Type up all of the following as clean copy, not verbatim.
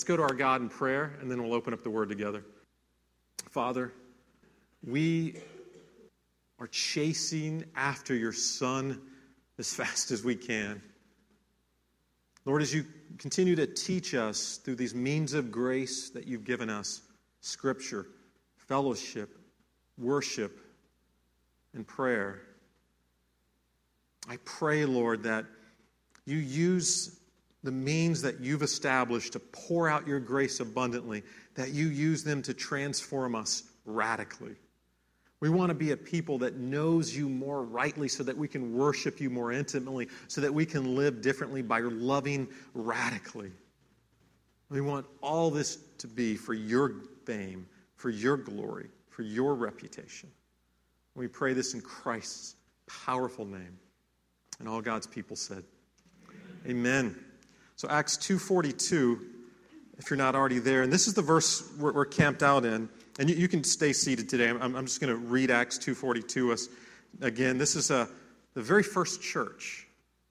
Let's go to our God in prayer, and then we'll open up the Word together. Father, we are chasing after your Son as fast as we can. Lord, as you continue to teach us through these means of grace that you've given us, Scripture, fellowship, worship, and prayer, I pray, Lord, that you use the means that you've established to pour out your grace abundantly, that you use them to transform us radically. We want to be a people that knows you more rightly so that we can worship you more intimately, so that we can live differently by loving radically. We want all this to be for your fame, for your glory, for your reputation. We pray this in Christ's powerful name. And all God's people said, Amen. So Acts 2:42, if you're not already there, and this is the verse we're camped out in, and you can stay seated today. I'm just going to read Acts 2:42 us again. This is the very first church,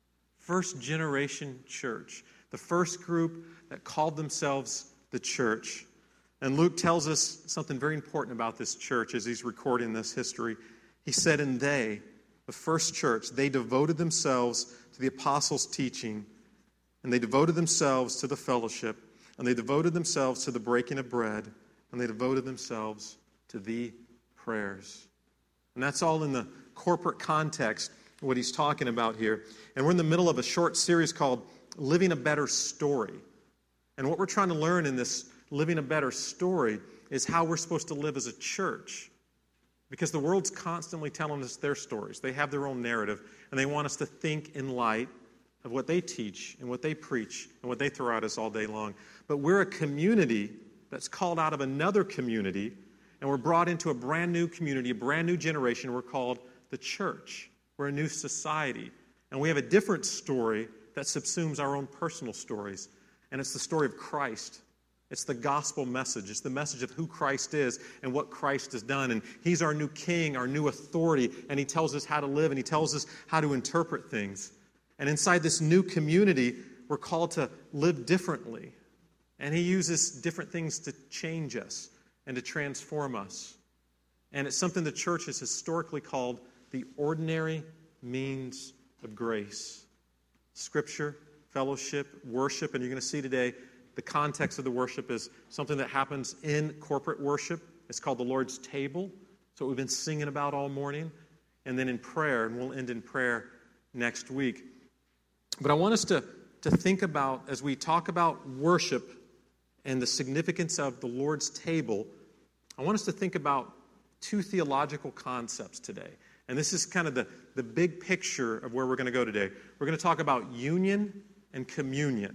first generation church, the first group that called themselves the church. And Luke tells us something very important about this church as he's recording this history. He said, and they, the first church, they devoted themselves to the apostles' teaching, and they devoted themselves to the fellowship, and they devoted themselves to the breaking of bread, and they devoted themselves to the prayers. And that's all in the corporate context, what he's talking about here. And we're in the middle of a short series called Living a Better Story. And what we're trying to learn in this Living a Better Story is how we're supposed to live as a church. Because the world's constantly telling us their stories. They have their own narrative, and they want us to think in light of what they teach and what they preach and what they throw at us all day long. But we're a community that's called out of another community, and we're brought into a brand new community, a brand new generation. We're called the church. We're a new society. And we have a different story that subsumes our own personal stories. And it's the story of Christ. It's the gospel message. It's the message of who Christ is and what Christ has done. And he's our new king, our new authority, and he tells us how to live, and he tells us how to interpret things. And inside this new community, we're called to live differently. And he uses different things to change us and to transform us. And it's something the church has historically called the ordinary means of grace. Scripture, fellowship, worship, and you're going to see today the context of the worship is something that happens in corporate worship. It's called the Lord's table. It's what we've been singing about all morning. And then in prayer, and we'll end in prayer next week. But I want us to think about, as we talk about worship and the significance of the Lord's table, I want us to think about two theological concepts today. And this is kind of the big picture of where we're going to go today. We're going to talk about union and communion.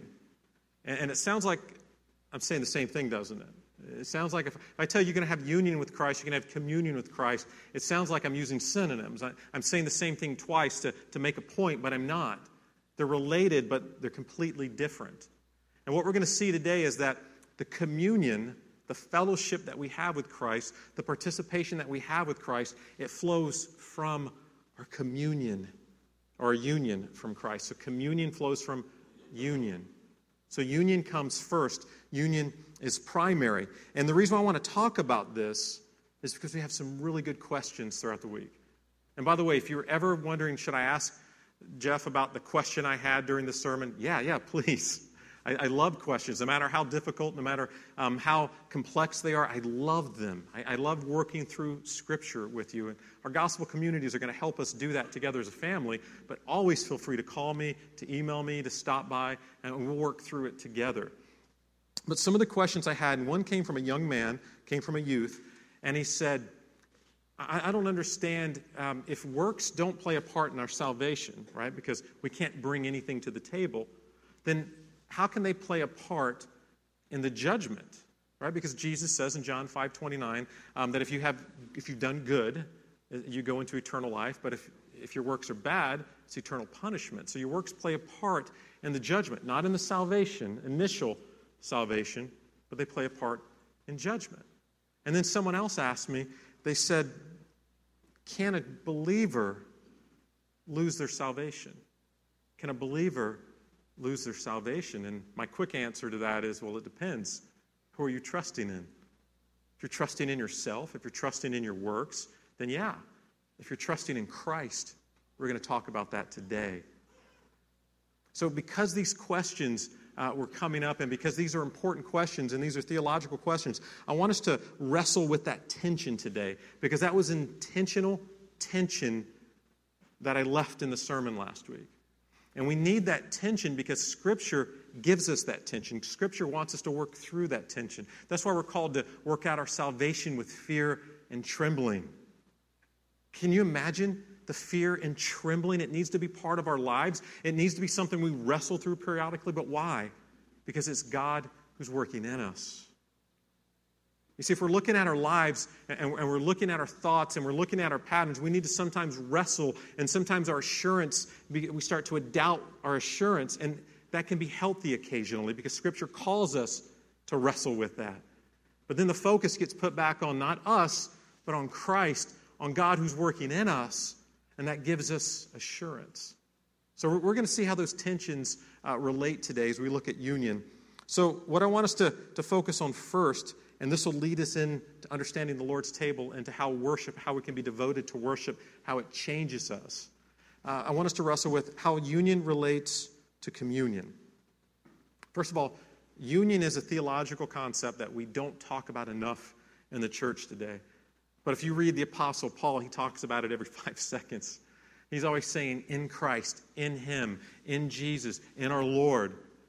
And it sounds like I'm saying the same thing, doesn't it? It sounds like if I tell you you're going to have union with Christ, you're going to have communion with Christ, it sounds like I'm using synonyms. I'm saying the same thing twice to make a point, but I'm not. They're related, but they're completely different. And what we're going to see today is that the communion, the fellowship that we have with Christ, the participation that we have with Christ, it flows from our communion, or union from Christ. So communion flows from union. So union comes first. Union is primary. And the reason why I want to talk about this is because we have some really good questions throughout the week. And by the way, if you're ever wondering, should I ask Jeff about the question I had during the sermon? Yeah, please. I love questions, no matter how difficult, no matter how complex they are. I love them. I love working through Scripture with you. And our gospel communities are going to help us do that together as a family. But always feel free to call me, to email me, to stop by, and we'll work through it together. But some of the questions I had, and one came from a young man, came from a youth, and he said, I don't understand if works don't play a part in our salvation, right? Because we can't bring anything to the table, then how can they play a part in the judgment, right? Because Jesus says in John 5:29 that if you've done good, you go into eternal life. But if your works are bad, it's eternal punishment. So your works play a part in the judgment, not in the salvation, initial salvation, but they play a part in judgment. And then someone else asked me, they said, can a believer lose their salvation? Can a believer lose their salvation? And my quick answer to that is, well, it depends. Who are you trusting in? If you're trusting in yourself, if you're trusting in your works, then yeah. If you're trusting in Christ, we're going to talk about that today. So because these questions were coming up, and because these are important questions and these are theological questions, I want us to wrestle with that tension today, because that was intentional tension that I left in the sermon last week. And we need that tension because Scripture gives us that tension. Scripture wants us to work through that tension. That's why we're called to work out our salvation with fear and trembling. Can you imagine the fear and trembling? It needs to be part of our lives. It needs to be something we wrestle through periodically. But why? Because it's God who's working in us. You see, if we're looking at our lives and we're looking at our thoughts and we're looking at our patterns, we need to sometimes wrestle, and sometimes our assurance, we start to doubt our assurance, and that can be healthy occasionally because Scripture calls us to wrestle with that. But then the focus gets put back on not us, but on Christ, on God who's working in us, and that gives us assurance. So we're going to see how those tensions relate today as we look at union. So what I want us to focus on first, and this will lead us into understanding the Lord's table and to how worship, how we can be devoted to worship, how it changes us. I want us to wrestle with how union relates to communion. First of all, union is a theological concept that we don't talk about enough in the church today. But if you read the Apostle Paul, he talks about it every 5 seconds. He's always saying, in Christ, in Him, in Jesus, in our Lord.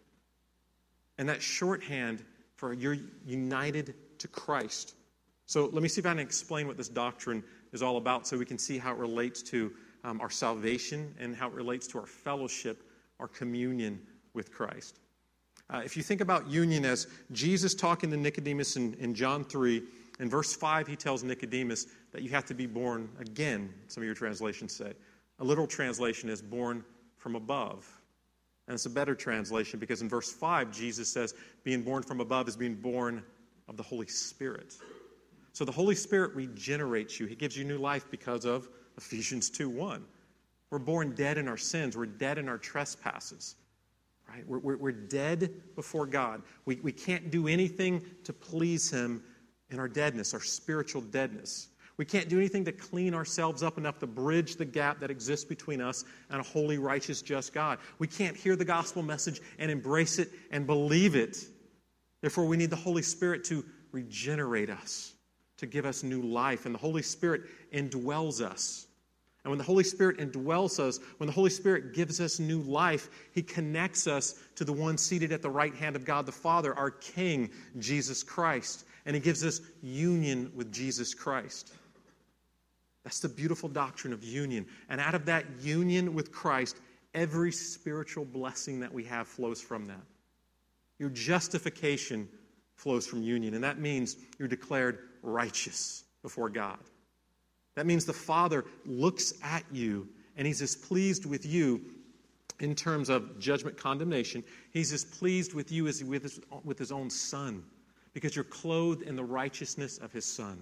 And that shorthand for you're united to Christ. So let me see if I can explain what this doctrine is all about so we can see how it relates to our salvation and how it relates to our fellowship, our communion with Christ. If you think about union as Jesus talking to Nicodemus in John 3, in verse 5, he tells Nicodemus that you have to be born again, some of your translations say. A literal translation is born from above. And it's a better translation because in verse 5, Jesus says being born from above is being born of the Holy Spirit. So the Holy Spirit regenerates you. He gives you new life because of Ephesians 2:1. We're born dead in our sins. We're dead in our trespasses. Right? We're dead before God. We can't do anything to please Him in our deadness, our spiritual deadness. We can't do anything to clean ourselves up enough to bridge the gap that exists between us and a holy, righteous, just God. We can't hear the gospel message and embrace it and believe it. Therefore, we need the Holy Spirit to regenerate us, to give us new life. And the Holy Spirit indwells us. And when the Holy Spirit indwells us, when the Holy Spirit gives us new life, He connects us to the one seated at the right hand of God the Father, our King, Jesus Christ. And He gives us union with Jesus Christ. That's the beautiful doctrine of union. And out of that union with Christ, every spiritual blessing that we have flows from that. Your justification flows from union. And that means you're declared righteous before God. That means the Father looks at you and He's as pleased with you in terms of judgment condemnation. He's as pleased with you as with His own Son because you're clothed in the righteousness of His Son.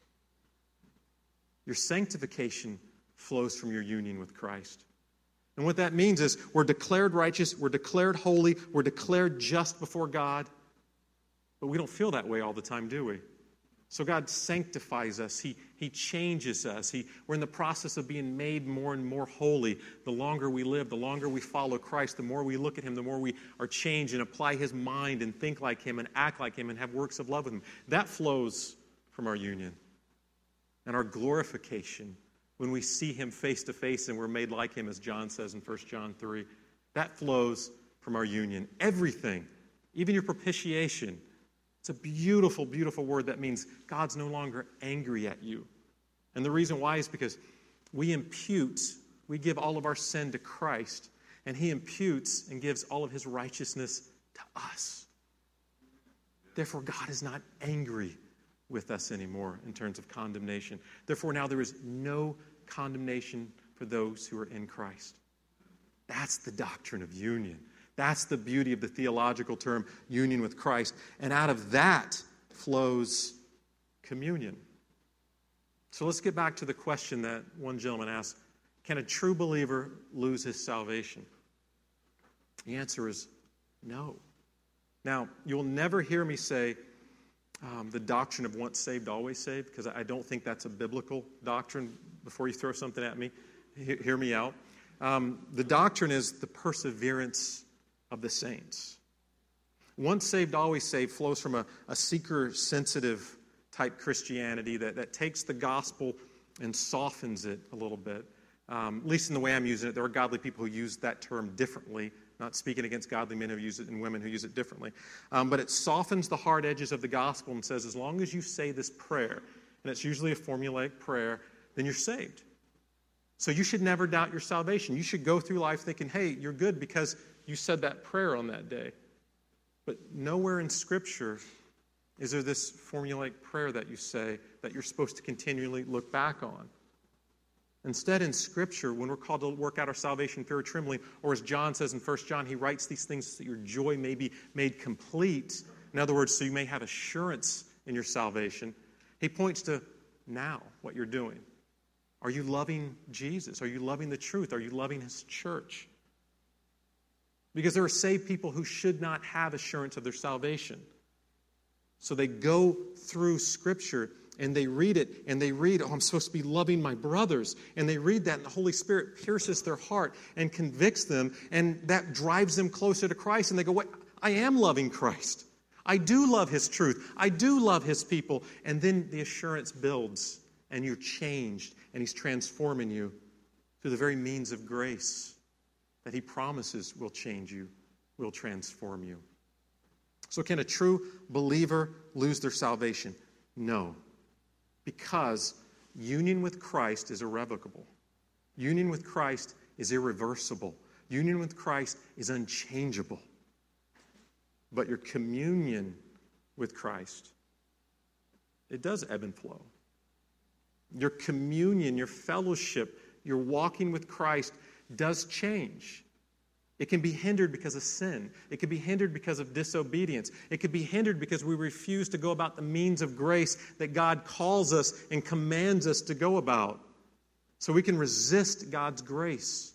Your sanctification flows from your union with Christ. And what that means is we're declared righteous, we're declared holy, we're declared just before God, but we don't feel that way all the time, do we? So God sanctifies us. He changes us. We're in the process of being made more and more holy. The longer we live, the longer we follow Christ, the more we look at Him, the more we are changed and apply His mind and think like Him and act like Him and have works of love with Him. That flows from our union. And our glorification, when we see Him face to face and we're made like Him, as John says in 1 John 3, that flows from our union. Everything, even your propitiation, it's a beautiful, beautiful word that means God's no longer angry at you. And the reason why is because we give all of our sin to Christ, and He imputes and gives all of His righteousness to us. Therefore, God is not angry with us anymore in terms of condemnation. Therefore, now there is no condemnation for those who are in Christ. That's the doctrine of union. That's the beauty of the theological term, union with Christ. And out of that flows communion. So let's get back to the question that one gentleman asked. Can a true believer lose his salvation? The answer is no. Now, you'll never hear me say the doctrine of once saved, always saved, because I don't think that's a biblical doctrine. Before you throw something at me, hear me out. The doctrine is the perseverance of the saints. Once saved, always saved flows from a seeker-sensitive type Christianity that takes the gospel and softens it a little bit. At least in the way I'm using it, there are godly people who use that term differently, not speaking against godly men who use it and women who use it differently. But it softens the hard edges of the gospel and says, as long as you say this prayer, and it's usually a formulaic prayer, then you're saved. So you should never doubt your salvation. You should go through life thinking, hey, you're good because you said that prayer on that day. But nowhere in Scripture is there this formulaic prayer that you say that you're supposed to continually look back on. Instead, in Scripture, when we're called to work out our salvation, fear or trembling, or as John says in 1 John, he writes these things so that your joy may be made complete. In other words, so you may have assurance in your salvation. He points to now what you're doing. Are you loving Jesus? Are you loving the truth? Are you loving His church? Because there are saved people who should not have assurance of their salvation. So they go through Scripture and they read it, and they read, I'm supposed to be loving my brothers. And they read that, and the Holy Spirit pierces their heart and convicts them, and that drives them closer to Christ. And they go, wait, I am loving Christ. I do love His truth. I do love His people. And then the assurance builds, and you're changed, and He's transforming you through the very means of grace that He promises will change you, will transform you. So can a true believer lose their salvation? No. Because union with Christ is irrevocable. Union with Christ is irreversible. Union with Christ is unchangeable. But your communion with Christ, it does ebb and flow. Your communion, your fellowship, your walking with Christ does change. It can be hindered because of sin. It can be hindered because of disobedience. It can be hindered because we refuse to go about the means of grace that God calls us and commands us to go about. So we can resist God's grace.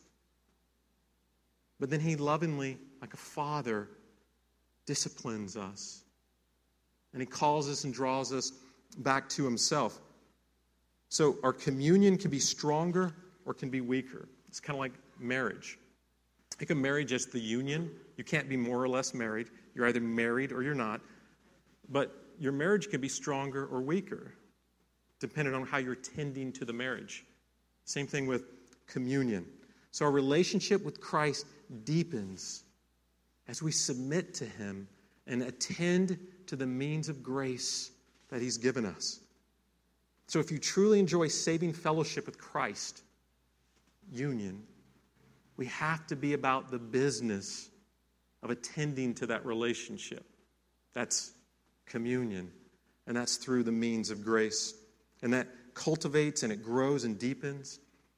But then He lovingly, like a father, disciplines us. And He calls us and draws us back to Himself. So our communion can be stronger or can be weaker. It's kind of like marriage. Think of marriage as the union. You can't be more or less married. You're either married or you're not. But your marriage can be stronger or weaker, depending on how you're tending to the marriage. Same thing with communion. So our relationship with Christ deepens as we submit to Him and attend to the means of grace that He's given us. So if you truly enjoy saving fellowship with Christ, union, we have to be about the business of attending to that relationship. That's communion, and that's through the means of grace. And that cultivates and it grows and deepens.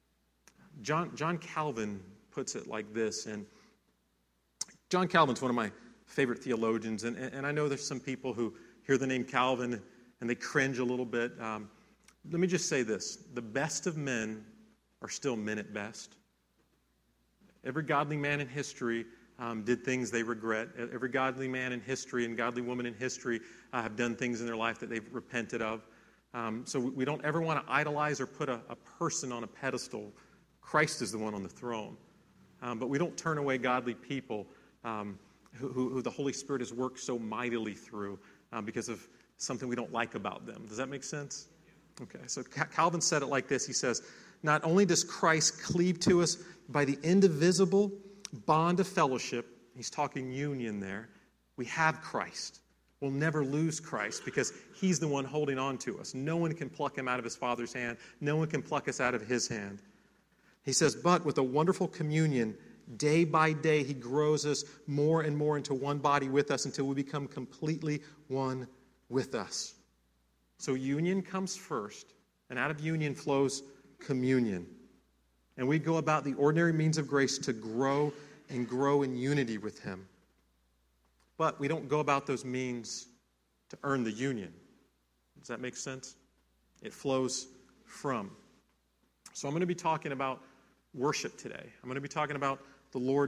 John Calvin puts it like this, and John Calvin's one of my favorite theologians, and I know there's some people who hear the name Calvin and they cringe a little bit. Let me just say this. The best of men are still men at best. Every godly man in history did things they regret. Every godly man in history and godly woman in history have done things in their life that they've repented of. So we don't ever want to idolize or put a person on a pedestal. Christ is the one on the throne. But we don't turn away godly people who the Holy Spirit has worked so mightily through because of something we don't like about them. Does that make sense? Okay, so Calvin said it like this. He says, not only does Christ cleave to us by the indivisible bond of fellowship, he's talking union there, we have Christ. We'll never lose Christ because He's the one holding on to us. No one can pluck Him out of His Father's hand. No one can pluck us out of His hand. He says, but with a wonderful communion, day by day He grows us more and more into one body with us until we become completely one with us. So union comes first, and out of union flows communion. And we go about the ordinary means of grace to grow and grow in unity with Him. But we don't go about those means to earn the union. Does that make sense? It flows from. So I'm going to be talking about worship today. I'm going to be talking about the Lord's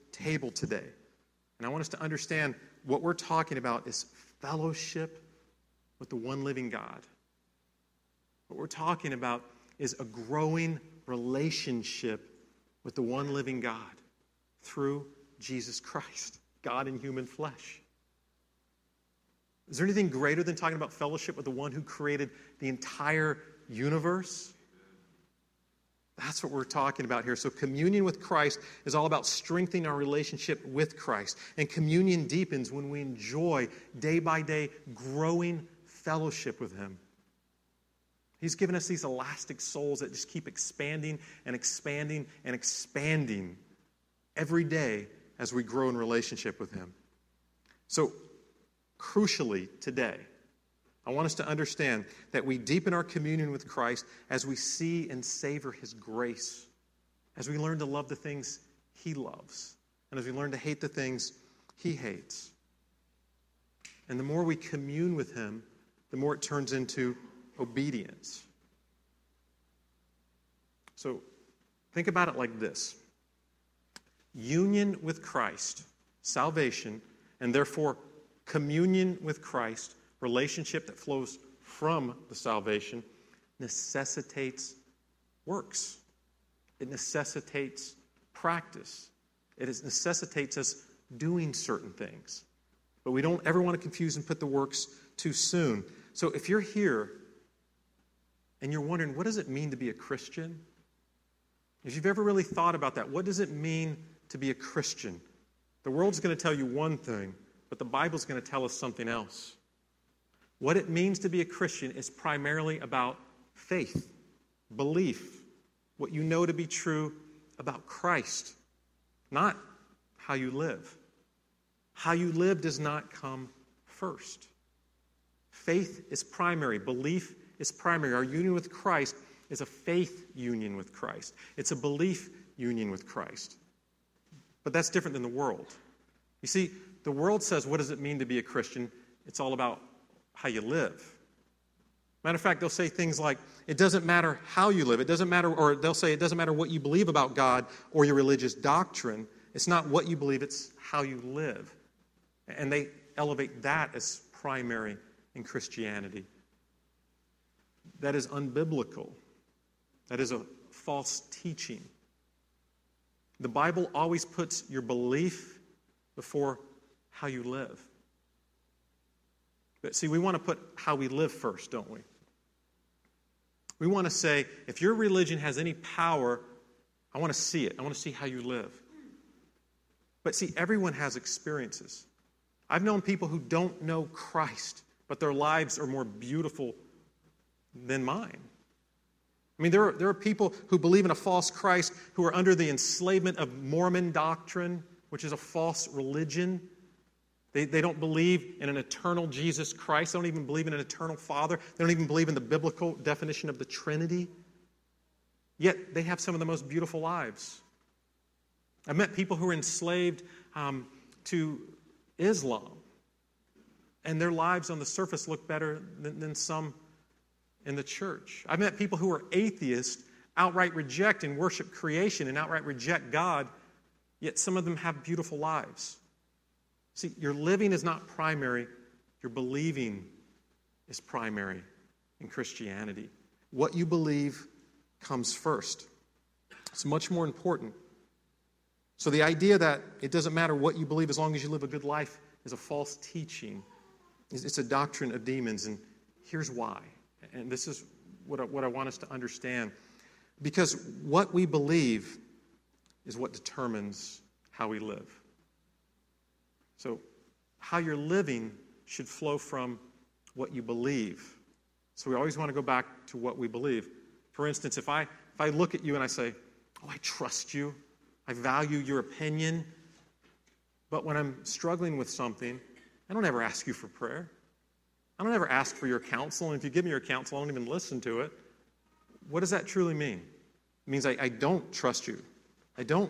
table today. And I want us to understand what we're talking about is fellowship with the one living God. What we're talking about is a growing relationship with the one living God through Jesus Christ, God in human flesh. Is there anything greater than talking about fellowship with the one who created the entire universe? That's what we're talking about here. So communion with Christ is all about strengthening our relationship with Christ. And communion deepens when we enjoy, day by day, growing fellowship with Him. He's given us these elastic souls that just keep expanding and expanding and expanding every day as we grow in relationship with Him. So, crucially today, I want us to understand that we deepen our communion with Christ as we see and savor His grace, as we learn to love the things He loves, and as we learn to hate the things He hates. And the more we commune with Him, the more it turns into obedience. So think about it like this. Union with Christ, salvation, and therefore communion with Christ, relationship that flows from the salvation, necessitates works. It necessitates practice. It necessitates us doing certain things. But we don't ever want to confuse and put the works too soon. So if you're here and you're wondering, what does it mean to be a Christian? If you've ever really thought about that, what does it mean to be a Christian? The world's going to tell you one thing, but the Bible's going to tell us something else. What it means to be a Christian is primarily about faith, belief, what you know to be true about Christ, not how you live. How you live does not come first. Faith is primary. Belief is primary. Our union with Christ is a faith union with Christ. It's a belief union with Christ. But that's different than the world. You see, the world says, what does it mean to be a Christian? It's all about how you live. Matter of fact, they'll say things like, it doesn't matter how you live. It doesn't matter, or they'll say it doesn't matter what you believe about God or your religious doctrine. It's not what you believe, it's how you live. And they elevate that as primary in Christianity. That is unbiblical. That is a false teaching. The Bible always puts your belief before how you live. But see, we want to put how we live first, don't we? We want to say, if your religion has any power, I want to see it. I want to see how you live. But see, everyone has experiences. I've known people who don't know Christ, but their lives are more beautiful than mine. I mean, there are people who believe in a false Christ who are under the enslavement of Mormon doctrine, which is a false religion. They don't believe in an eternal Jesus Christ. They don't even believe in an eternal Father. They don't even believe in the biblical definition of the Trinity. Yet they have some of the most beautiful lives. I've met people who are enslaved to Islam, and their lives on the surface look better than some in the church. I've met people who are atheists, outright reject and worship creation and outright reject God, yet some of them have beautiful lives. See, your living is not primary. Your believing is primary in Christianity. What you believe comes first. It's much more important. So the idea that it doesn't matter what you believe as long as you live a good life is a false teaching. It's a doctrine of demons, and here's why. And this is what I want us to understand. Because what we believe is what determines how we live. So how you're living should flow from what you believe. So we always want to go back to what we believe. For instance, if I look at you and I say, oh, I trust you, I value your opinion, but when I'm struggling with something, I don't ever ask you for prayer. I don't ever ask for your counsel, and if you give me your counsel, I don't even listen to it. What does that truly mean? It means I don't trust you. I don't.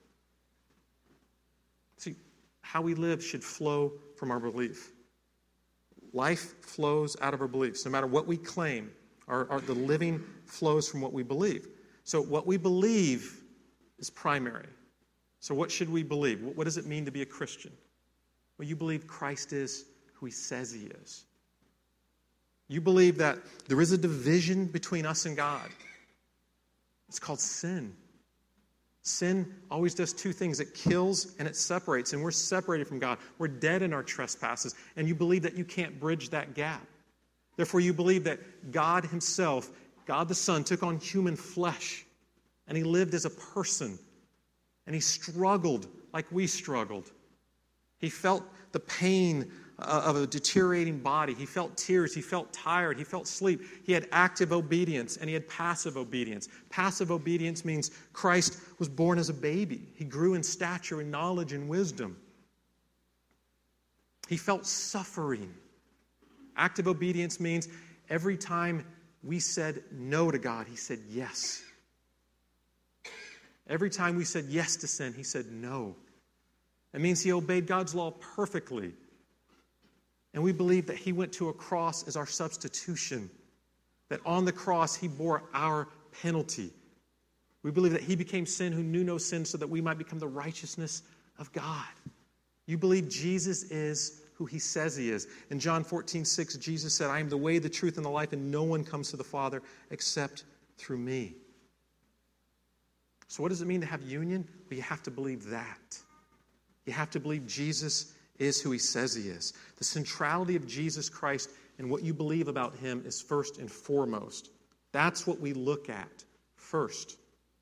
See, how we live should flow from our belief. Life flows out of our beliefs. No matter what we claim, the living flows from what we believe. So what we believe is primary. So what should we believe? What does it mean to be a Christian? Well, you believe Christ is who he says he is. You believe that there is a division between us and God. It's called sin. Sin always does two things. It kills and it separates, and we're separated from God. We're dead in our trespasses, and you believe that you can't bridge that gap. Therefore, you believe that God himself, God the Son, took on human flesh, and he lived as a person, and he struggled like we struggled. He felt the pain of a deteriorating body. He felt tears. He felt tired. He felt sleep. He had active obedience and he had passive obedience. Passive obedience means Christ was born as a baby. He grew in stature and knowledge and wisdom. He felt suffering. Active obedience means every time we said no to God, he said yes. Every time we said yes to sin, he said no. It means he obeyed God's law perfectly. And we believe that he went to a cross as our substitution, that on the cross he bore our penalty. We believe that he became sin who knew no sin so that we might become the righteousness of God. You believe Jesus is who he says he is. In John 14:6, Jesus said, I am the way, the truth, and the life, and no one comes to the Father except through me. So what does it mean to have union? Well, you have to believe that. You have to believe Jesus is who he says he is. The centrality of Jesus Christ and what you believe about him is first and foremost. That's what we look at first.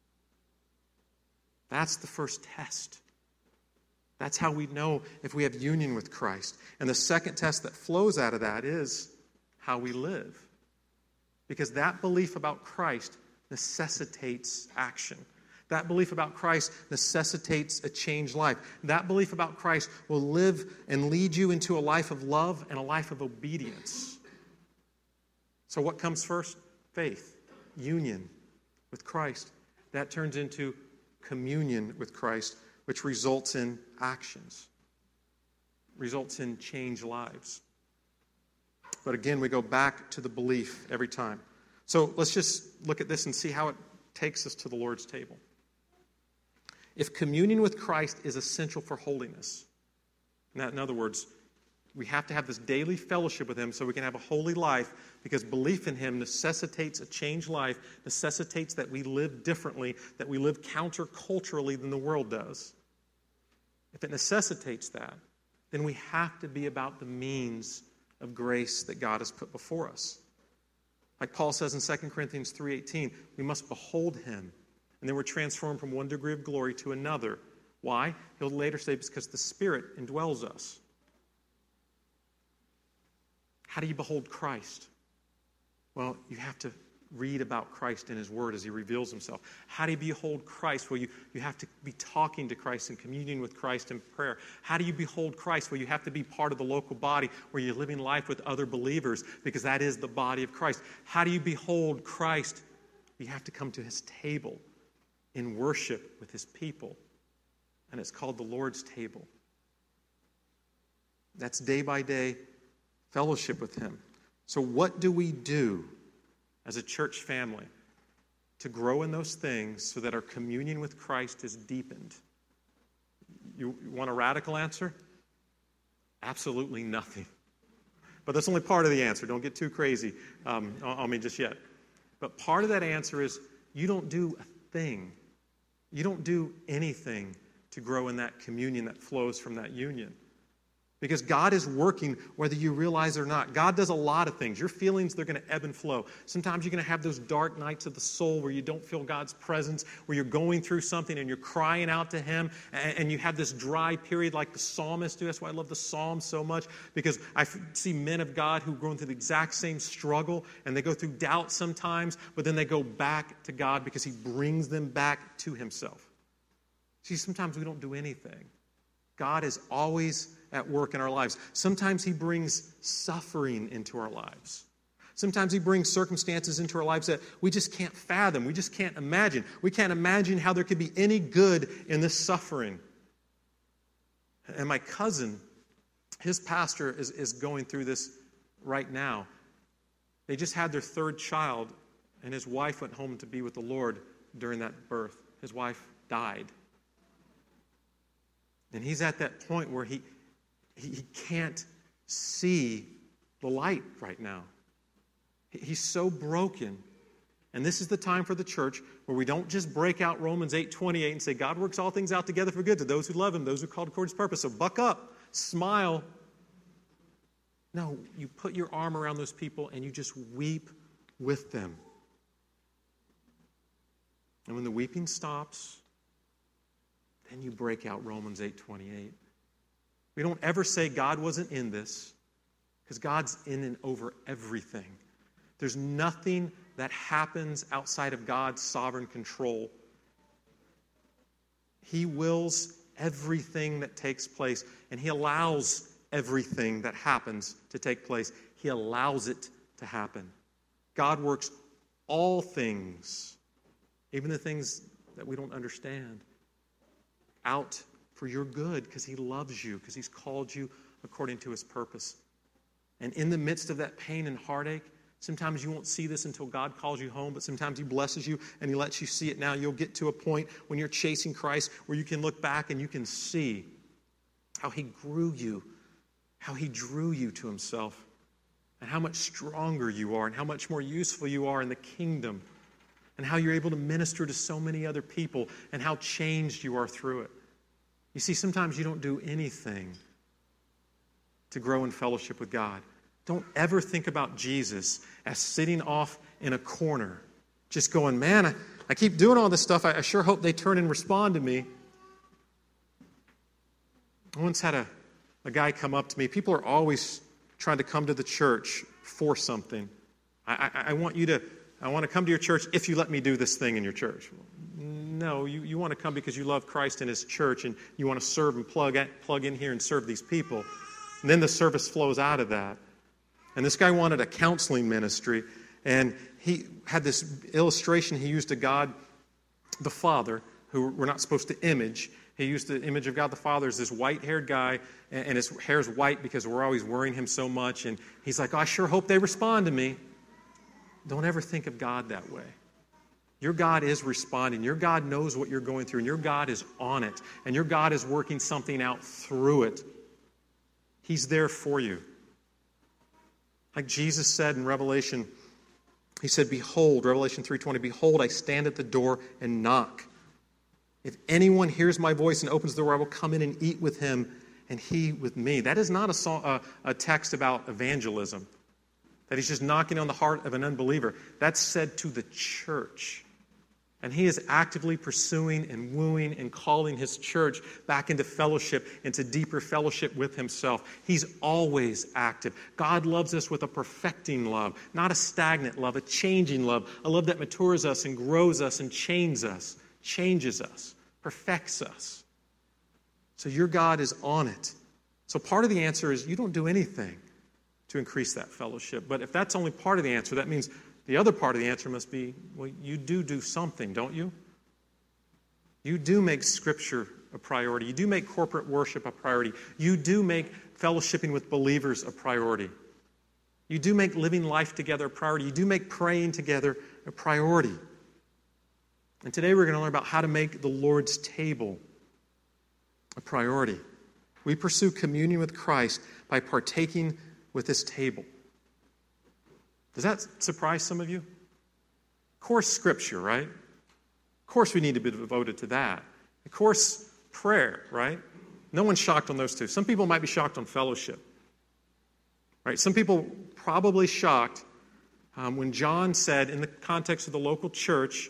That's the first test. That's how we know if we have union with Christ. And the second test that flows out of that is how we live. Because that belief about Christ necessitates action. That belief about Christ necessitates a changed life. That belief about Christ will live and lead you into a life of love and a life of obedience. So what comes first? Faith, union with Christ. That turns into communion with Christ, which results in actions, results in changed lives. But again, we go back to the belief every time. So let's just look at this and see how it takes us to the Lord's table. If communion with Christ is essential for holiness, in other words, we have to have this daily fellowship with him so we can have a holy life, because belief in him necessitates a changed life, necessitates that we live differently, that we live counterculturally than the world does. If it necessitates that, then we have to be about the means of grace that God has put before us. Like Paul says in 2 Corinthians 3:18, we must behold him, and then we're transformed from one degree of glory to another. Why? He'll later say it's because the Spirit indwells us. How do you behold Christ? Well, you have to read about Christ in his word as he reveals himself. How do you behold Christ? Well, you have to be talking to Christ and communing with Christ in prayer. How do you behold Christ? Well, you have to be part of the local body where you're living life with other believers, because that is the body of Christ. How do you behold Christ? You have to come to his table in worship with his people. And it's called the Lord's table. That's day by day fellowship with him. So what do we do as a church family to grow in those things so that our communion with Christ is deepened? You want a radical answer? Absolutely nothing. But that's only part of the answer. Don't get too crazy on me just yet. But part of that answer is you don't do a thing. You don't do anything to grow in that communion that flows from that union. Because God is working whether you realize it or not. God does a lot of things. Your feelings, they're going to ebb and flow. Sometimes you're going to have those dark nights of the soul where you don't feel God's presence, where you're going through something and you're crying out to him, and you have this dry period like the psalmist do. That's why I love the Psalms so much, because I see men of God who are going through the exact same struggle, and they go through doubt sometimes, but then they go back to God because he brings them back to himself. See, sometimes we don't do anything. God is always at work in our lives. Sometimes he brings suffering into our lives. Sometimes he brings circumstances into our lives that we just can't fathom. We just can't imagine. We can't imagine how there could be any good in this suffering. And my cousin, his pastor is going through this right now. They just had their third child, and his wife went home to be with the Lord during that birth. His wife died. And he's at that point where he can't see the light right now. He's so broken. And this is the time for the church where we don't just break out Romans 8:28 and say, God works all things out together for good to those who love him, those who are called according to his purpose. So buck up, smile. No, you put your arm around those people and you just weep with them. And when the weeping stops, then you break out Romans 8:28. We don't ever say God wasn't in this, because God's in and over everything. There's nothing that happens outside of God's sovereign control. He wills everything that takes place, and he allows everything that happens to take place. He allows it to happen. God works all things, even the things that we don't understand, out for your good, because he loves you, because he's called you according to his purpose. And in the midst of that pain and heartache, sometimes you won't see this until God calls you home, but sometimes he blesses you and he lets you see it now. You'll get to a point when you're chasing Christ where you can look back and you can see how he grew you, how he drew you to himself, and how much stronger you are and how much more useful you are in the kingdom, and how you're able to minister to so many other people, and how changed you are through it. You see, sometimes you don't do anything to grow in fellowship with God. Don't ever think about Jesus as sitting off in a corner, just going, man, I keep doing all this stuff. I sure hope they turn and respond to me. I once had a guy come up to me. People are always trying to come to the church for something. I want to come to your church if you let me do this thing in your church. No, you want to come because you love Christ and his church, and you want to serve and plug in here and serve these people. And then the service flows out of that. And this guy wanted a counseling ministry, and he had this illustration he used of God the Father, who we're not supposed to image. He used the image of God the Father as this white-haired guy, and his hair's white because we're always worrying him so much. And he's like, I sure hope they respond to me. Don't ever think of God that way. Your God is responding. Your God knows what you're going through, and your God is on it. And your God is working something out through it. He's there for you. Like Jesus said in Revelation, he said, behold, Revelation 3:20, behold, I stand at the door and knock. If anyone hears my voice and opens the door, I will come in and eat with him and he with me. That is not a text about evangelism, that he's just knocking on the heart of an unbeliever. That's said to the church. And he is actively pursuing and wooing and calling his church back into fellowship, into deeper fellowship with himself. He's always active. God loves us with a perfecting love, not a stagnant love, a changing love, a love that matures us and grows us and changes us, perfects us. So your God is on it. So part of the answer is you don't do anything to increase that fellowship. But if that's only part of the answer, that means the other part of the answer must be, well, you do something, don't you? You do make Scripture a priority. You do make corporate worship a priority. You do make fellowshipping with believers a priority. You do make living life together a priority. You do make praying together a priority. And today we're going to learn about how to make the Lord's table a priority. We pursue communion with Christ by partaking with this table. Does that surprise some of you? Of course, Scripture, right? Of course, we need to be devoted to that. Of course, prayer, right? No one's shocked on those two. Some people might be shocked on fellowship, right? Some people probably shocked when John said, in the context of the local church,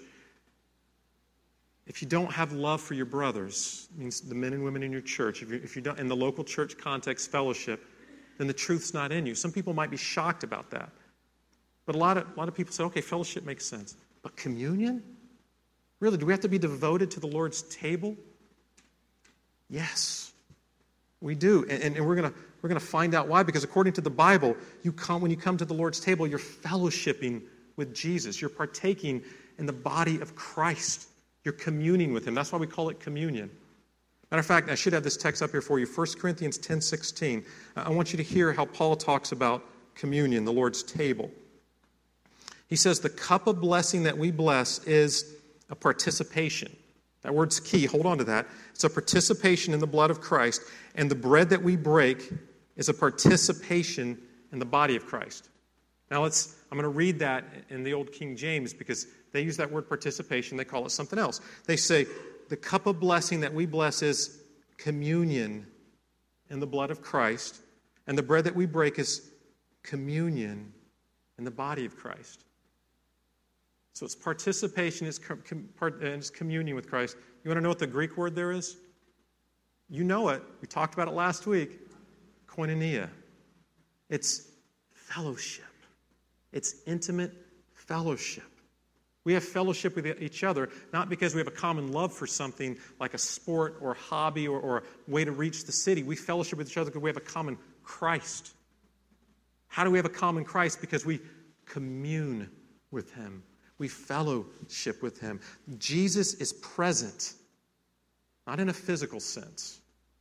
if you don't have love for your brothers, it means the men and women in your church, if you don't, in the local church context, fellowship, then the truth's not in you. Some people might be shocked about that. But a lot of people say, okay, fellowship makes sense. But communion? Really, do we have to be devoted to the Lord's table? Yes, we do. And we're going to find out why. Because according to the Bible, when you come to the Lord's table, you're fellowshipping with Jesus. You're partaking in the body of Christ. You're communing with him. That's why we call it communion. Matter of fact, I should have this text up here for you. 1 Corinthians 10:16. I want you to hear how Paul talks about communion, the Lord's table. He says, the cup of blessing that we bless is a participation. That word's key. Hold on to that. It's a participation in the blood of Christ, and the bread that we break is a participation in the body of Christ. Now I'm going to read that in the old King James because they use that word participation. They call it something else. They say the cup of blessing that we bless is communion in the blood of Christ, and the bread that we break is communion in the body of Christ. So it's participation, it's communion with Christ. You want to know what the Greek word there is? You know it. We talked about it last week. Koinonia. It's fellowship. It's intimate fellowship. We have fellowship with each other, not because we have a common love for something like a sport or a hobby or a way to reach the city. We fellowship with each other because we have a common Christ. How do we have a common Christ? Because we commune with Him. We fellowship with Him. Jesus is present, not in a physical sense.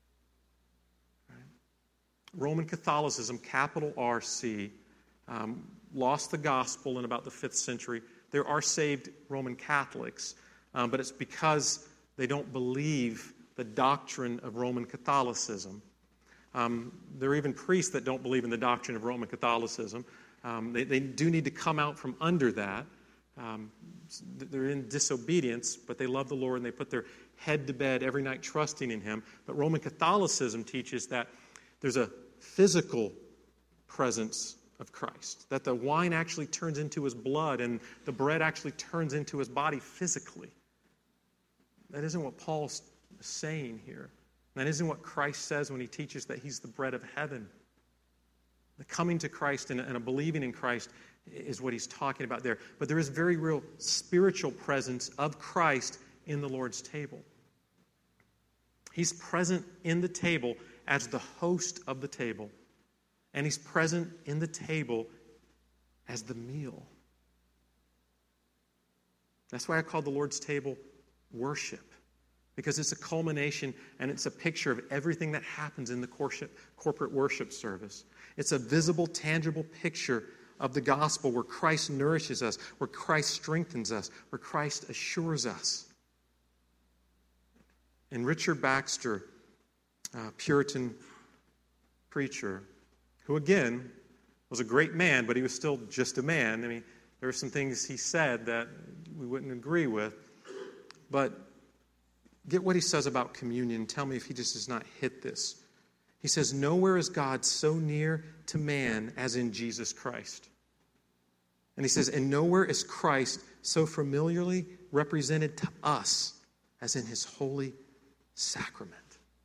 Right? Roman Catholicism, capital RC, lost the gospel in about the 5th century. There are saved Roman Catholics, but it's because they don't believe the doctrine of Roman Catholicism. There are even priests that don't believe in the doctrine of Roman Catholicism. They do need to come out from under that. They're in disobedience, but they love the Lord and they put their head to bed every night trusting in Him. But Roman Catholicism teaches that there's a physical presence of Christ, that the wine actually turns into His blood and the bread actually turns into His body physically. That isn't what Paul's saying here. That isn't what Christ says when He teaches that He's the bread of heaven. The coming to Christ and a believing in Christ is what he's talking about there. But there is very real spiritual presence of Christ in the Lord's table. He's present in the table as the host of the table. And He's present in the table as the meal. That's why I call the Lord's table worship. Because it's a culmination and it's a picture of everything that happens in the corporate worship service. It's a visible, tangible picture of the gospel where Christ nourishes us, where Christ strengthens us, where Christ assures us. And Richard Baxter, a Puritan preacher, who again was a great man, but he was still just a man. I mean, there were some things he said that we wouldn't agree with. But get what he says about communion. Tell me if he just does not hit this. He says, nowhere is God so near to man as in Jesus Christ. And he says, and nowhere is Christ so familiarly represented to us as in His holy sacrament.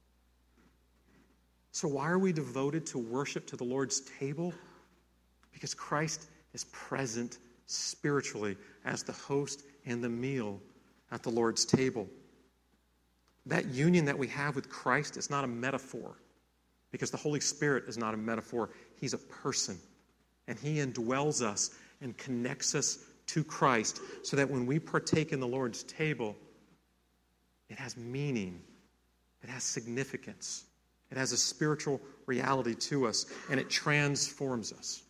So why are we devoted to worship to the Lord's table? Because Christ is present spiritually as the host and the meal at the Lord's table. That union that we have with Christ is not a metaphor, because the Holy Spirit is not a metaphor. He's a person, and He indwells us and connects us to Christ so that when we partake in the Lord's table, it has meaning, it has significance, it has a spiritual reality to us, and it transforms us.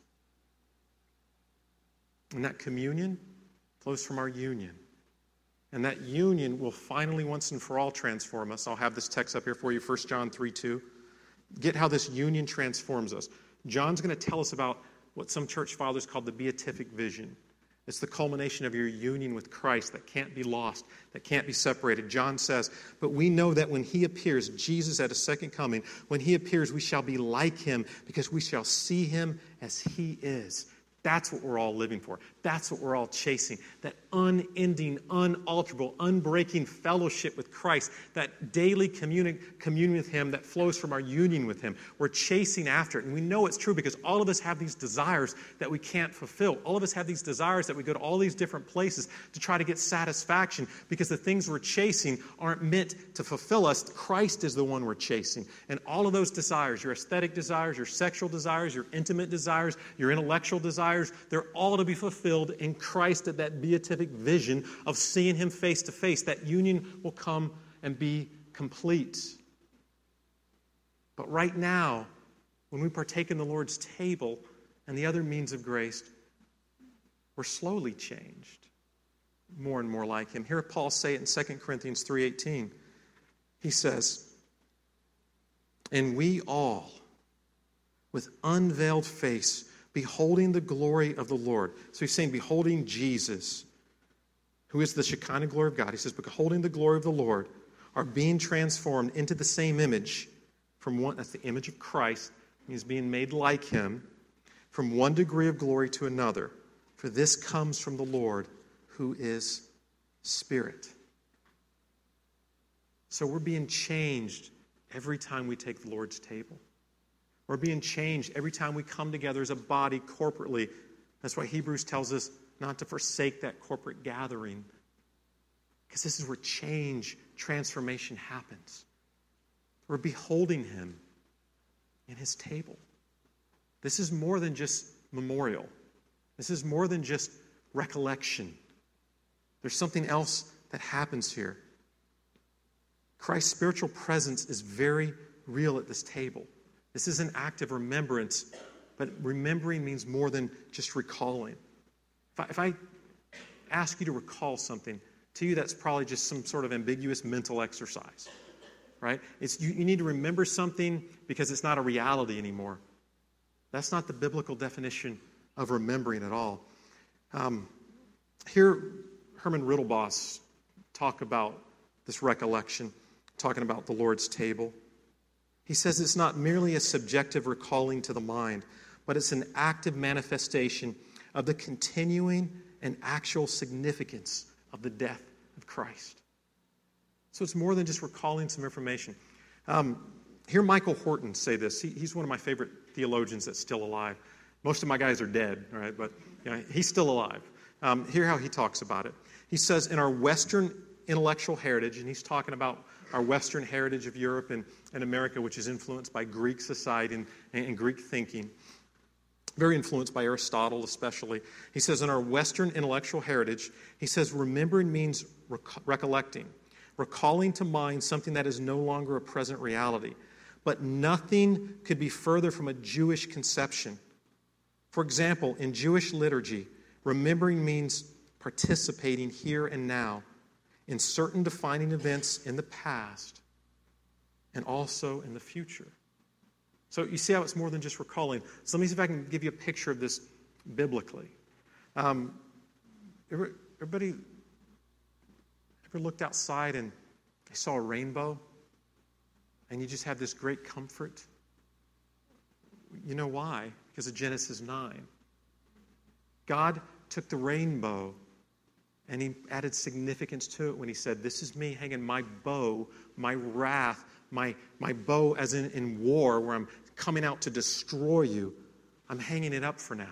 And that communion flows from our union. And that union will finally, once and for all, transform us. I'll have this text up here for you, 1 John 3:2. Get how this union transforms us. John's going to tell us about what some church fathers call the beatific vision. It's the culmination of your union with Christ that can't be lost, that can't be separated. John says, but we know that when He appears, Jesus at His second coming, when He appears, we shall be like Him because we shall see Him as He is. That's what we're all living for. That's what we're all chasing. That unending, unalterable, unbreaking fellowship with Christ. That daily communion with Him that flows from our union with Him. We're chasing after it. And we know it's true because all of us have these desires that we can't fulfill. All of us have these desires that we go to all these different places to try to get satisfaction because the things we're chasing aren't meant to fulfill us. Christ is the one we're chasing. And all of those desires, your aesthetic desires, your sexual desires, your intimate desires, your intellectual desires, they're all to be fulfilled in Christ at that beatific vision of seeing Him face to face. That union will come and be complete. But right now, when we partake in the Lord's table and the other means of grace, we're slowly changed. more and more like him. Hear Paul say it in 2 Corinthians 3:18. He says, "And we all, with unveiled face, beholding the glory of the Lord." So he's saying, beholding Jesus, who is the Shekinah glory of God. He says, beholding the glory of the Lord, are being transformed into the same image from one, that's the image of Christ, he's being made like him, from one degree of glory to another. For this comes from the Lord, who is Spirit. So we're being changed every time we take the Lord's table. We're being changed every time we come together as a body corporately. That's why Hebrews tells us not to forsake that corporate gathering. Because this is where change, transformation happens. We're beholding him in his table. This is more than just memorial. This is more than just recollection. There's something else that happens here. Christ's spiritual presence is very real at this table. This is an act of remembrance, but remembering means more than just recalling. If I ask you to recall something, to you that's probably just some sort of ambiguous mental exercise, right? You need to remember something because it's not a reality anymore. That's not the biblical definition of remembering at all. Here, Herman Riddlebass talk about this recollection, talking about the Lord's table. He says it's not merely a subjective recalling to the mind, but it's an active manifestation of the continuing and actual significance of the death of Christ. So it's more than just recalling some information. Hear Michael Horton say this. He's one of my favorite theologians that's still alive. Most of my guys are dead, all right, but he's still alive. Hear how he talks about it. He says, in our Western intellectual heritage, and he's talking about our Western heritage of Europe and America, which is influenced by Greek society and Greek thinking, very influenced by Aristotle especially. He says, in our Western intellectual heritage, he says, remembering means recollecting, recalling to mind something that is no longer a present reality. But nothing could be further from a Jewish conception. For example, in Jewish liturgy, remembering means participating here and now in certain defining events in the past and also in the future. So you see how it's more than just recalling. So let me see if I can give you a picture of this biblically. Everybody ever looked outside and they saw a rainbow and you just have this great comfort? You know why? Because of Genesis 9. God took the rainbow and he added significance to it when he said, this is me hanging my bow, my wrath, my bow as in war where I'm coming out to destroy you. I'm hanging it up for now.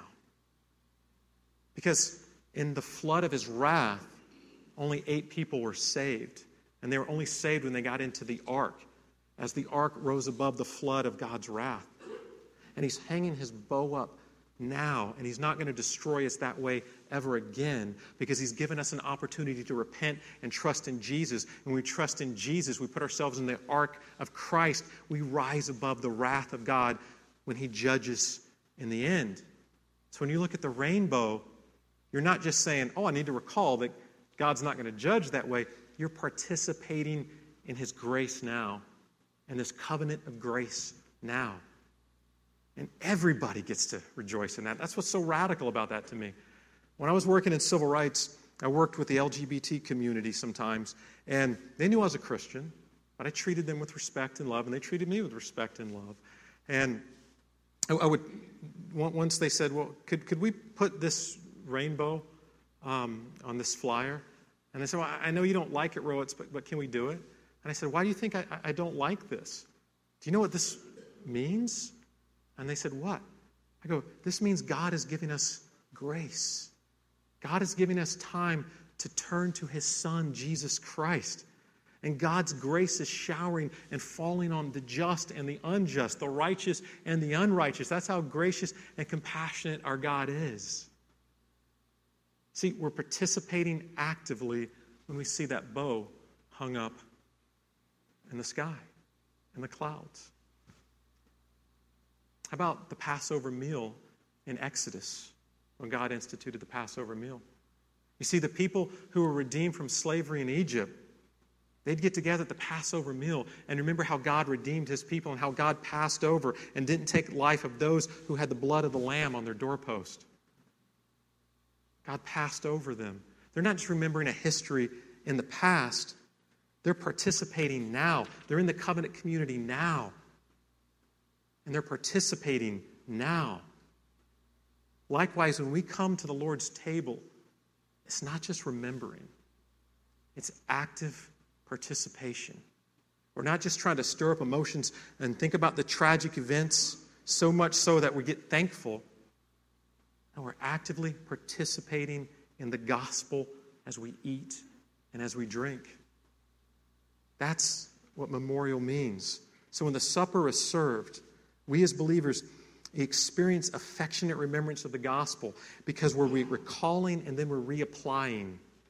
Because in the flood of his wrath, only 8 people were saved. And they were only saved when they got into the ark, as the ark rose above the flood of God's wrath. And he's hanging his bow up now, and he's not going to destroy us that way ever again, because he's given us an opportunity to repent and trust in Jesus. And when we trust in Jesus, we put ourselves in the ark of Christ. We rise above the wrath of God when he judges in the end. So when you look at the rainbow, you're not just saying, oh, I need to recall that God's not going to judge that way. You're participating in his grace now, and this covenant of grace now. And everybody gets to rejoice in that. That's what's so radical about that to me. When I was working in civil rights, I worked with the LGBT community sometimes, and they knew I was a Christian, but I treated them with respect and love, and they treated me with respect and love. And I would, once they said, well, could we put this rainbow on this flyer? And they said, well, I know you don't like it, Roets, but can we do it? And I said, why do you think I don't like this? Do you know what this means? And they said, what? I go, this means God is giving us grace. God is giving us time to turn to his Son, Jesus Christ. And God's grace is showering and falling on the just and the unjust, the righteous and the unrighteous. That's how gracious and compassionate our God is. See, we're participating actively when we see that bow hung up in the sky, in the clouds. How about the Passover meal in Exodus, when God instituted the Passover meal? You see, the people who were redeemed from slavery in Egypt, they'd get together at the Passover meal and remember how God redeemed his people and how God passed over and didn't take life of those who had the blood of the Lamb on their doorpost. God passed over them. They're not just remembering a history in the past. They're participating now. They're in the covenant community now. And they're participating now. Likewise, when we come to the Lord's table, it's not just remembering. It's active participation. We're not just trying to stir up emotions and think about the tragic events so much so that we get thankful. No, we're actively participating in the gospel as we eat and as we drink. That's what memorial means. So when the supper is served, we as believers experience affectionate remembrance of the gospel because we're recalling and then we're reapplying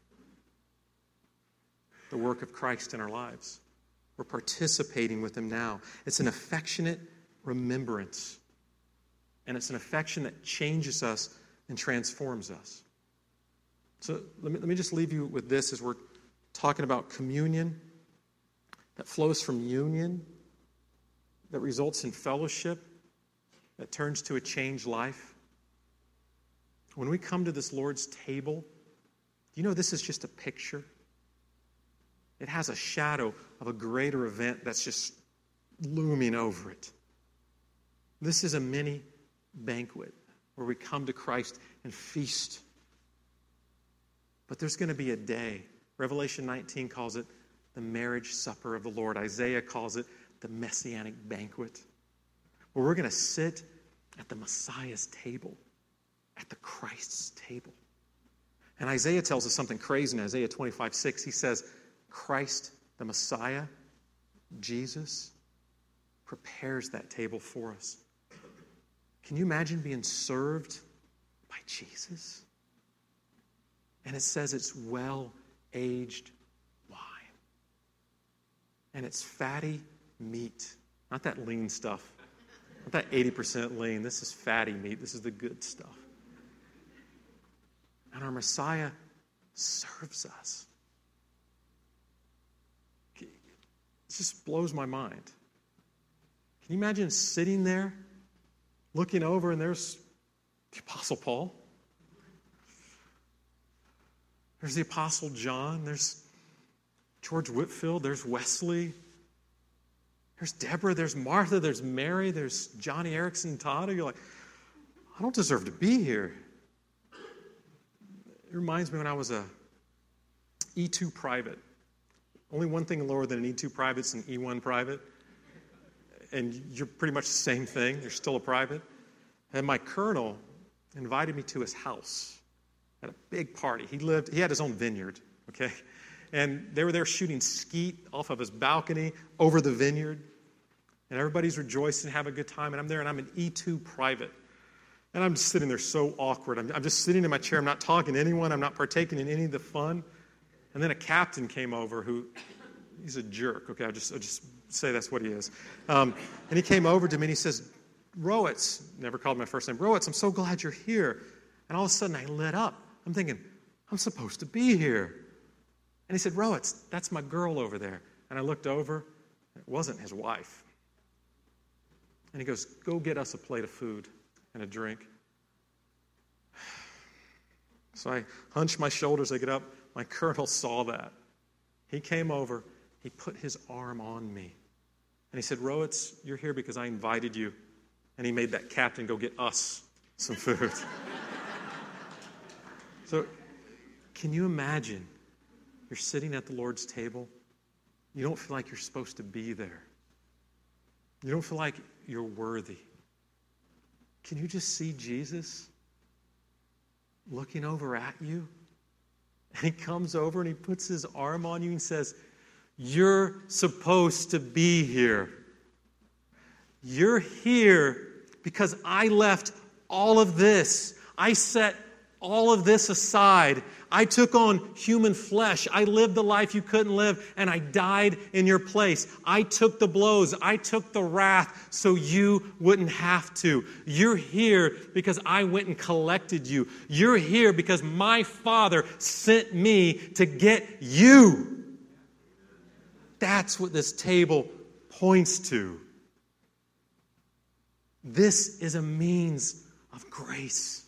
the work of Christ in our lives. We're participating with him now. It's an affectionate remembrance. And it's an affection that changes us and transforms us. So let me just leave you with this as we're talking about communion that flows from union, that results in fellowship, that turns to a changed life. When we come to this Lord's table, do you know this is just a picture? It has a shadow of a greater event that's just looming over it. This is a mini banquet where we come to Christ and feast. But there's going to be a day. Revelation 19 calls it the marriage supper of the Lord. Isaiah calls it the messianic banquet, where we're going to sit at the Messiah's table, at the Christ's table. And Isaiah tells us something crazy in Isaiah 25:6. He says, Christ, the Messiah, Jesus, prepares that table for us. Can you imagine being served by Jesus? And it says it's well-aged wine. And it's fatty meat. Not that lean stuff. Not that 80% lean. This is fatty meat. This is the good stuff. And our Messiah serves us. It just blows my mind. Can you imagine sitting there, looking over, and there's the Apostle Paul. There's the Apostle John. There's George Whitefield. There's Wesley. There's Deborah. There's Martha. There's Mary. There's Johnny Erickson Todd. You're like, I don't deserve to be here. It reminds me when I was a E2 private. Only one thing lower than an E2 private is an E1 private. And you're pretty much the same thing. You're still a private. And my colonel invited me to his house at a big party. He had his own vineyard, okay? And they were there shooting skeet off of his balcony over the vineyard. And everybody's rejoicing, having a good time. And I'm there, and I'm an E2 private. And I'm just sitting there so awkward. I'm just sitting in my chair. I'm not talking to anyone. I'm not partaking in any of the fun. And then a captain came over he's a jerk. Okay, I'll just say that's what he is. And he came over to me and he says, Rowitz, never called my first name, Rowitz, I'm so glad you're here. And all of a sudden I lit up. I'm thinking, I'm supposed to be here. And he said, Rowitz, that's my girl over there. And I looked over. It wasn't his wife. And he goes, go get us a plate of food and a drink. So I hunch my shoulders, I get up. My colonel saw that. He came over. He put his arm on me. And he said, Rowitz, you're here because I invited you. And he made that captain go get us some food. So can you imagine? You're sitting at the Lord's table. You don't feel like you're supposed to be there. You don't feel like you're worthy. Can you just see Jesus looking over at you? And he comes over and he puts his arm on you and says, you're supposed to be here. You're here because I left all of this. I set all of this aside, I took on human flesh. I lived the life you couldn't live, and I died in your place. I took the blows. I took the wrath so you wouldn't have to. You're here because I went and collected you. You're here because my Father sent me to get you. That's what this table points to. This is a means of grace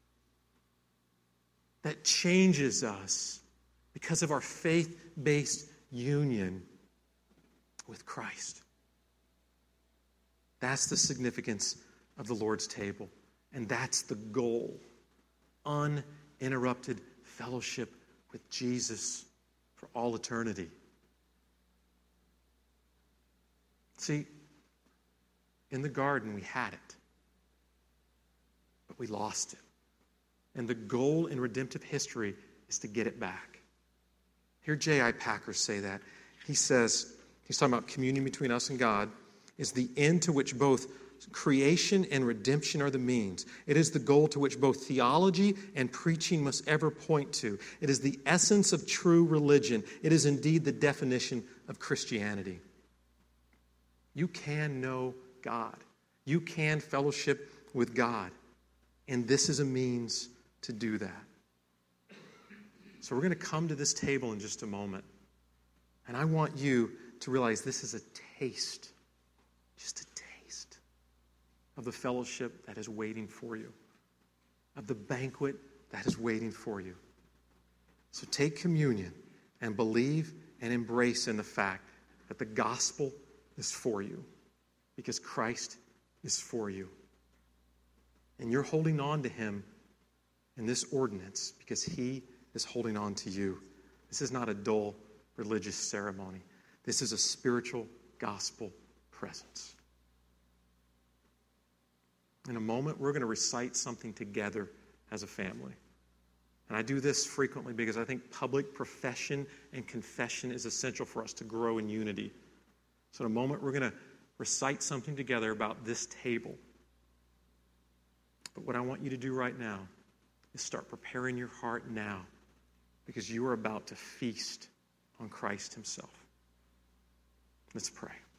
that changes us because of our faith-based union with Christ. That's the significance of the Lord's table. And that's the goal. Uninterrupted fellowship with Jesus for all eternity. See, in the garden we had it, but we lost it. And the goal in redemptive history is to get it back. Hear J.I. Packer say that. He says, he's talking about communion between us and God, is the end to which both creation and redemption are the means. It is the goal to which both theology and preaching must ever point to. It is the essence of true religion. It is indeed the definition of Christianity. You can know God. You can fellowship with God. And this is a means to do that. So we're going to come to this table in just a moment. And I want you to realize this is a taste, just a taste of the fellowship that is waiting for you, of the banquet that is waiting for you. So take communion and believe and embrace in the fact that the gospel is for you because Christ is for you. And you're holding on to him in this ordinance because he is holding on to you. This is not a dull religious ceremony. This is a spiritual gospel presence. In a moment, we're going to recite something together as a family. And I do this frequently because I think public profession and confession is essential for us to grow in unity. So in a moment, we're going to recite something together about this table. But what I want you to do right now is start preparing your heart now because you are about to feast on Christ himself. Let's pray.